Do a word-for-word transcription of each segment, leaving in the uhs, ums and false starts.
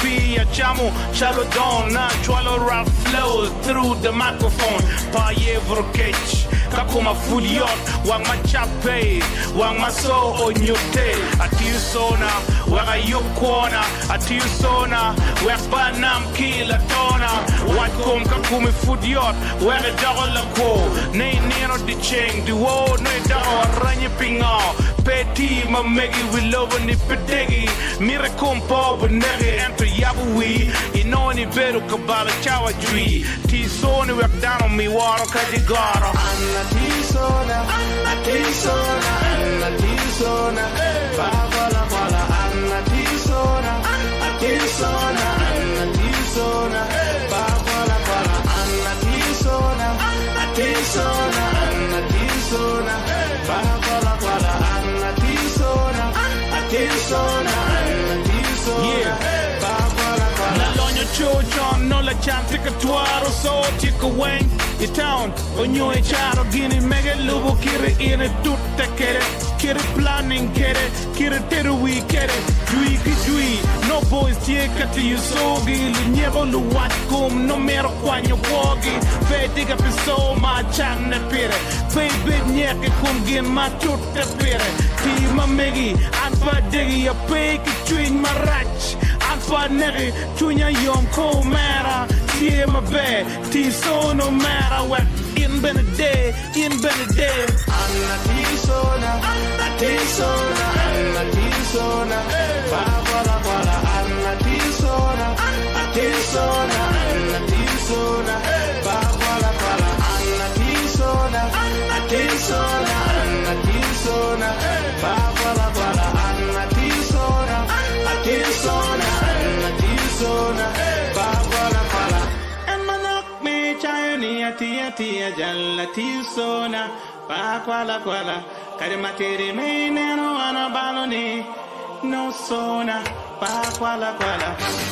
pia chamo chalo donna chalo rap flows through the microphone pa yevro catch kakuma fuliot wang ma chape wang ma so onyote atiu sona waga yokona atiu sona wak nam kila tona wat kom kakumi fuliot waga dagola ko nei nero di cheng di wo nei dago ranye pinga peti ma megi we love ni pedegi mire kompo benegi ento yabuwi inoni beru kabala chawa jui ti soni wak down on me waro kadigaro Anna Tisona, Anna Tisona, Anna Tisona, Bala Bala, Anna Tisona, Anna Tisona, Anna Tisona, Bala Bala, Anna Tisona, Anna Tisona, Anna Tisona, Bala Bala, Anna Tisona, Anna Tisona, Anna Tisona, Bala Bala. John no la chante que tuaro so chico wang the town onyo e charo gini mega lubu kire ine tutta kere kire planning kere kire teru we kere jui ki jui no boys tie kati you so gi nyebo lu wat kum no mero kwanyo wogi fe diga peso ma channe pere fe bit nyeke kum gin ma tutta pere ti ma megi an pa digi ya pe ki twin marach Alpha nigga, Junior Yom Cold Matter, T my bed, T so no matter what, in Benedict, in Benedict. Anna Tisona, Anna Tisona, Anna Tisona, Bala Bala, Anna Tisona, Anna Tisona, Anna Tisona, Bala Bala, Anna Tisona, Anna Tisona, Anna Tisona, Bala Bala, Anna Tisona, Anna Tisona. Tia tia jalla tisona pa kwala kwala kare materi me neno ana baloni no sona pa kwala kwala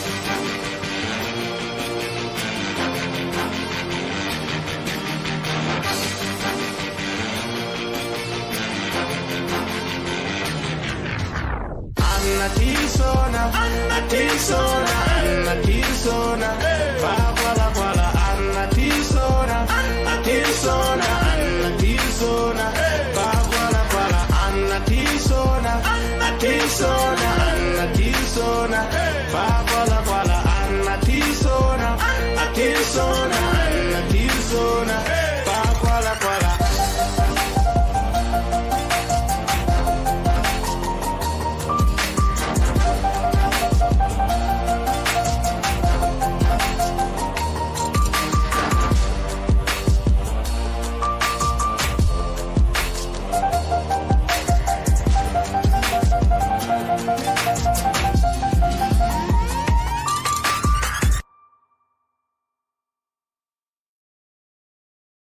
Anna tisona Anna tisona Anna tisona pa kwala kwala Anna tisona Anna tisona Anna tisona pa kwala kwala Anna tisona Anna tisona Anna tisona